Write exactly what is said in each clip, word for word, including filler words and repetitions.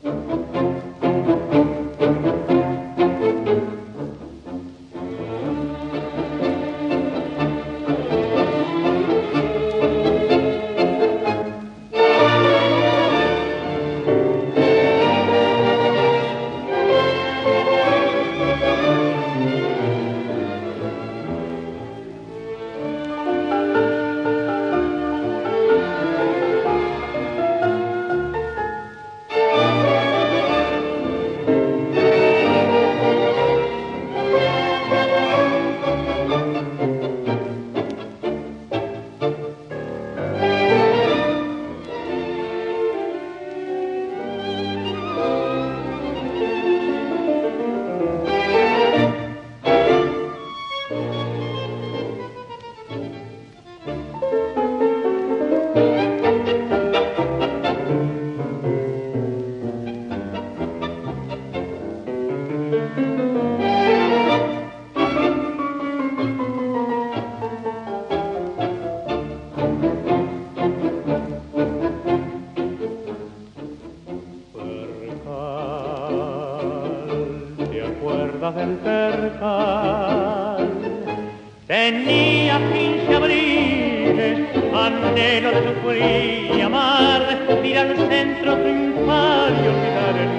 Del percal tenía quince abriles, anhelo de sufrir y amar, ir al centro triunfal y olvidar el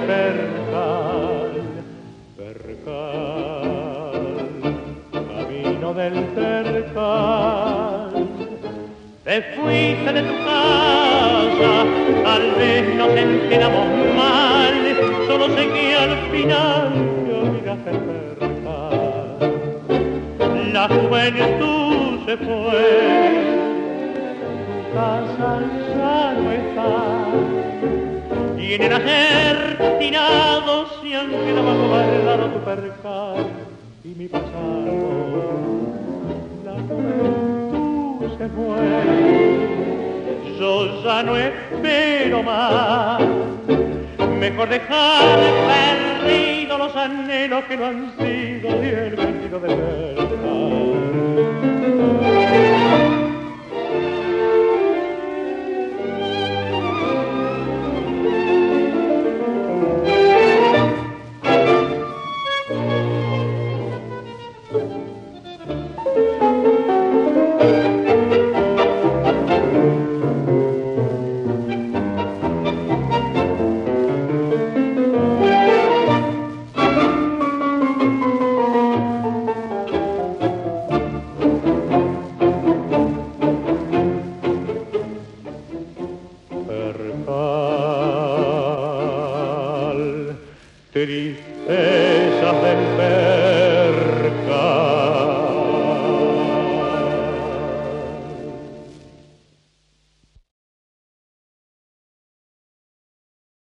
percal. Percal, camino del percal, te fuiste de tu casa, tal vez nos enteramos mal, solo sé que al final el percal. La juventud se fue, tu casa ya no está, y en el acertinado se han quedado guardado tu percal y mi pasado. La juventud se fue, yo ya no espero más, mejor dejar perdidos los anhelos que no han sido y el vestido de verdad. Tristezas del ver